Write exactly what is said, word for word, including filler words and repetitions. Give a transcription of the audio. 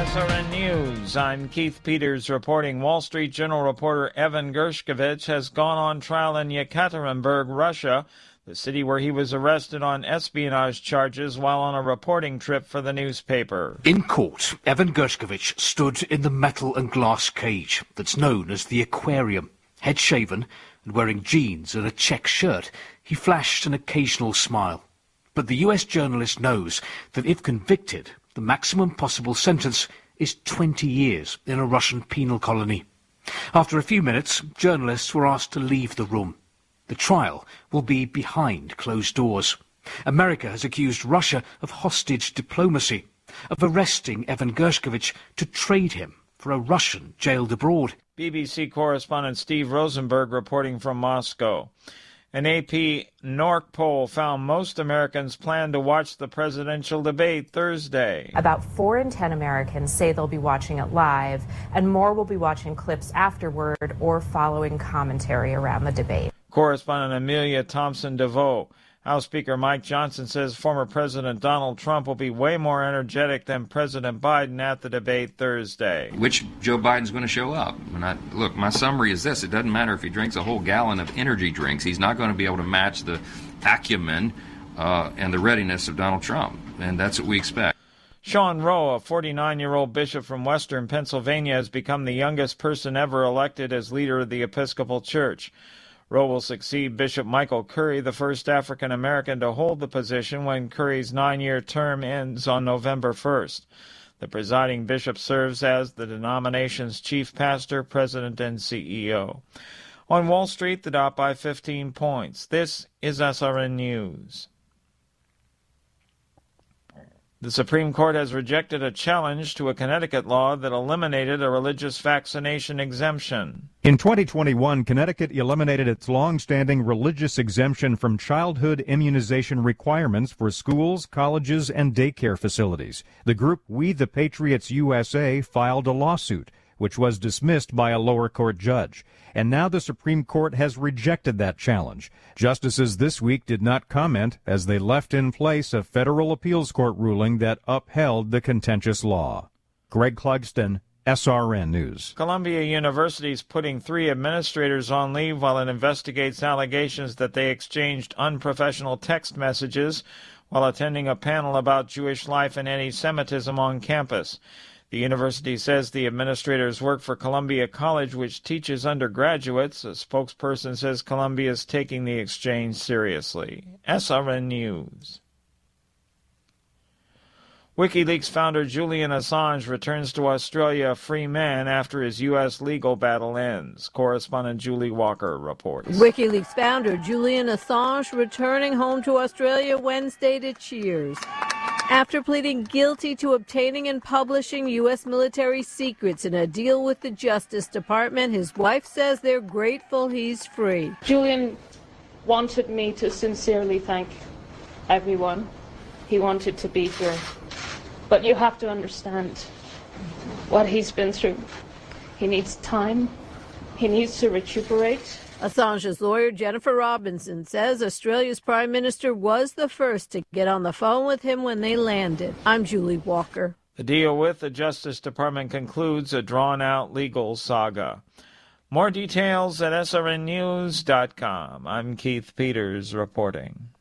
S R N News. I'm Keith Peters reporting. Wall Street Journal reporter Evan Gershkovich has gone on trial in Yekaterinburg, Russia, the city where he was arrested on espionage charges while on a reporting trip for the newspaper. In court, Evan Gershkovich stood in the metal and glass cage that's known as the aquarium. Head shaven and wearing jeans and a check shirt, he flashed an occasional smile. But the U S journalist knows that if convicted, the maximum possible sentence is twenty years in a Russian penal colony. After a few minutes, journalists were asked to leave the room. The trial will be behind closed doors. America has accused Russia of hostage diplomacy, of arresting Evan Gershkovich to trade him for a Russian jailed abroad. B B C correspondent Steve Rosenberg reporting from Moscow. An A P N O R C poll found most Americans plan to watch the presidential debate Thursday. About four in ten Americans say they'll be watching it live, and more will be watching clips afterward or following commentary around the debate. Correspondent Amelia Thompson-DeVoe. House Speaker Mike Johnson says former President Donald Trump will be way more energetic than President Biden at the debate Thursday. Which Joe Biden's going to show up? And I, look, my summary is this. It doesn't matter if he drinks a whole gallon of energy drinks. He's not going to be able to match the acumen uh, and the readiness of Donald Trump. And that's what we expect. Sean Rowe, a forty-nine-year-old bishop from western Pennsylvania, has become the youngest person ever elected as leader of the Episcopal Church. Rowe will succeed Bishop Michael Curry, the first African-American to hold the position when Curry's nine-year term ends on November first. The presiding bishop serves as the denomination's chief pastor, president, and C E O. On Wall Street, the Dow by fifteen points. This is S R N News. The Supreme Court has rejected a challenge to a Connecticut law that eliminated a religious vaccination exemption. In twenty twenty-one, Connecticut eliminated its long-standing religious exemption from childhood immunization requirements for schools, colleges, and daycare facilities. The group We the Patriots U S A filed a lawsuit, which was dismissed by a lower court judge. And now the Supreme Court has rejected that challenge. Justices this week did not comment as they left in place a federal appeals court ruling that upheld the contentious law. Greg Clugston, S R N News. Columbia University is putting three administrators on leave while it investigates allegations that they exchanged unprofessional text messages while attending a panel about Jewish life and anti-Semitism on campus. The university says the administrators work for Columbia College, which teaches undergraduates. A spokesperson says Columbia is taking the exchange seriously. S R N News. WikiLeaks founder Julian Assange returns to Australia a free man after his U S legal battle ends. Correspondent Julie Walker reports. WikiLeaks founder Julian Assange returning home to Australia Wednesday to Cheers. After pleading guilty to obtaining and publishing U S military secrets in a deal with the Justice Department, his wife says they're grateful he's free. Julian wanted me to sincerely thank everyone. He wanted to be here. But you have to understand what he's been through. He needs time. He needs to recuperate. Assange's lawyer, Jennifer Robinson, says Australia's Prime Minister was the first to get on the phone with him when they landed. I'm Julie Walker. The deal with the Justice Department concludes a drawn-out legal saga. More details at S R N news dot com. I'm Keith Peters reporting.